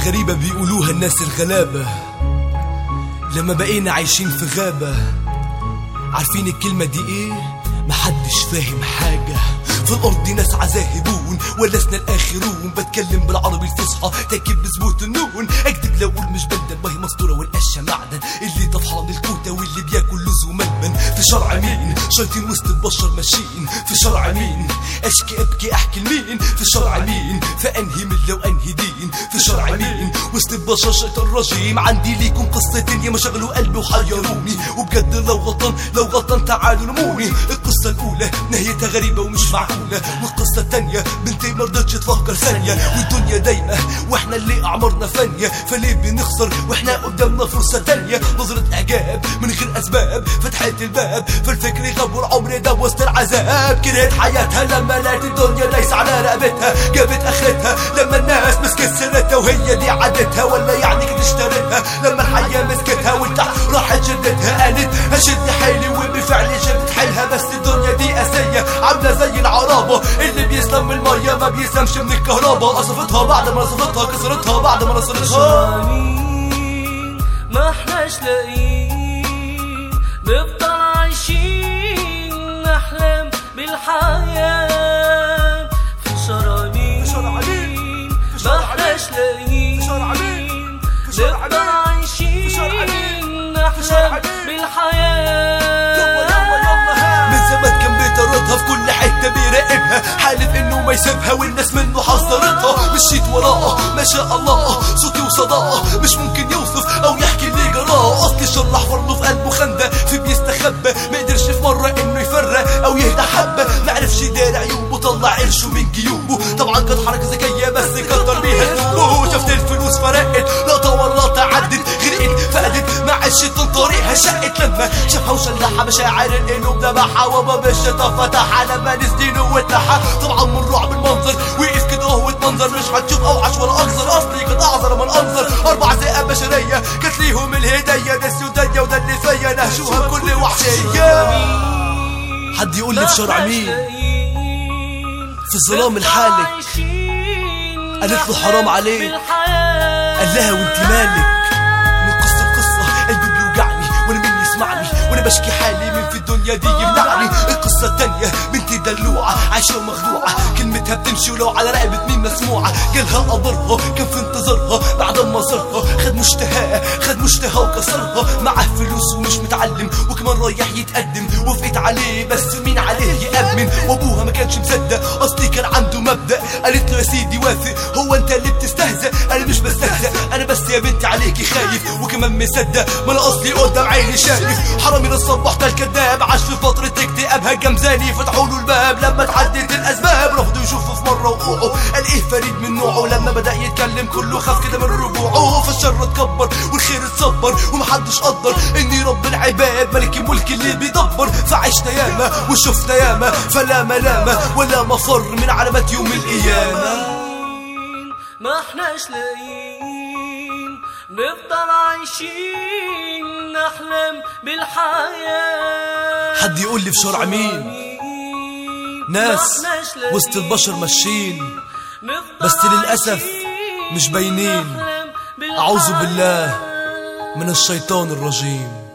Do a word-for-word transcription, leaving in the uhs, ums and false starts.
غريبة بيقولوها الناس الغلابة لما بقينا عايشين في غابة. عارفين الكلمة دي ايه؟ محدش فاهم حاجة. في الأرض ناس عذاهبون ولسنا الآخرون. بتكلم بالعربي الفصحى تاكد بثبوت النون. أكدب لو أقول مش بندم وهي مسطورة والقشة معدن. اللي طفحان الكوتة واللي بياكل لوز وملبن. في شرع مين؟ شياطين وسط البشر ماشيين. في شرع مين؟ أشكي أبكي أحكي لمين؟ في شرع مين؟ فأنهي ملة وأنهي دين. في شرع مين؟ وسط البشر شيطان رجيم. عندي ليكم قصتين يا ما شغلوا قلبي وحيروني. وبجد لو غلطان لو غلطان تعالوا لموني. القصة الأولى نهايتها غريبة ومش معقولة. والقصة التانية بنتي مرضتش تفكر ثانية. والدنيا دايمة واحنا اللي أعمارنا فانية. فليه بنخسر واحنا قدامنا فرصة تانية؟ نظرة إعجاب من غير أسباب فتحت الباب. فالفكر غاب والعمر ده وسط العذاب. كرهت حياتها لما لقت الدنيا دايس على رقبتها. جابت آخرتها لما الناس مسكت سيرتها. وهي دي عادتها ولا يعني كنت اشتريتها؟ لما الحياة مسكتها والتحت راحت شدتها. قالت هشد حيلي وبالفعل شدت حيلها. بس الدنيا دي قاسية عاملة زي العرابة اللي بيسلم من المية ما بيسلمش من الكهرباء. قصفتها بعد ما نصفتها كسرتها بعد ما نصرتها. ما احناش لاقيين نفضل عايشين نحلم بالحياة في شرايين. ما احناش لاقيين نفضل عايشين نحلم بالحياة. من زمان كان بيطاردها في كل حتة بيراقبها. حالف انه ما يسيبها والناس منه حذرتها. مشيت وراها ما شاء الله صوتي وصداقة مش ممكن يوصف او يحكي اللي جراه. اصلي شرح فرضه في قلبه خندق في بيستخبى. ما قدرش في مرة انه يفرق او يهدى حبة. ما عرفش يداري عيوبه طلع قرشه من جيوبه. طبعا كانت حركة ذكية بس كتر بيها ذنوبه. شفت الفلوس فرقت لقطة ورا تعدت غرقت فقدت مع الشيطان طريقها شقت. لما شافها وشلحها مشاعر القلوب دبحها. وباب الشيطان فتحها لما نزلينه واتلحى. طبعا من رعب المنظر وقف كده وهو اتمنظر. مش هتشوف اوحش ولا اكثر اصلي كانت اعذر من انظر. اربع ذئاب بشريه كانت ليهم الهديه. ده السودانيه وده اللي فيا نهشوها بكل وحشيه. حد يقول لي في شرع مين؟ في الظلام الحالك قالت له حرام عليك. قال لها وانت مالك؟ من قصه لقصه قلبي بيوجعني وانا مين يسمعني. وانا بشكي حالي من في الدنيا دي يمنعني. القصة التانية بنتي دلوعة عايشة ومخدوعة. كلمتها بتمشي ولو على رقبة مين مسموعة. جالها قبرها كان في انتظارها بعد ما زارها. خد مشتهاها خد مشتهاها وكسرها. معاه فلوس ومش متعلم وكمان رايح يتقدم. وافقت عليه بس مين عليه يأمن. وابوها ما كانش مصدق اصلي كان عنده مبدأ. قالت له يا سيدي وافق هو انت اللي بتستهزأ؟ انا مش بستهزأ انا بس يا بنتي عليكي خايف وكمان مصدق. ما انا اصلي قدام عيني شايف. حرامي للصبح ده الكداب عاش في فترة اكتئابها. جمزاني فتحوا له الباب لما تعدت الاسباب. رفضوا يشوفوا في مرة وقوعه. قال ايه فريد من نوعه. لما بدأ يتكلم كله خاف كده من رجوعه. فالشر اتكبر والخير اتصبر. ومحدش قدر اني رب العباد ملك الملك اللي بيدبر. فعشنا ياما وشفنا ياما فلا ملامة ولا مفر من علامات يوم القيامة. ما احناش لاقيين نفضل عايشين نحلم بالحياة. حد يقول لي في شرع مين؟ ناس وسط البشر ماشيين بس للأسف مش باينين. أعوذ بالله من الشيطان الرجيم.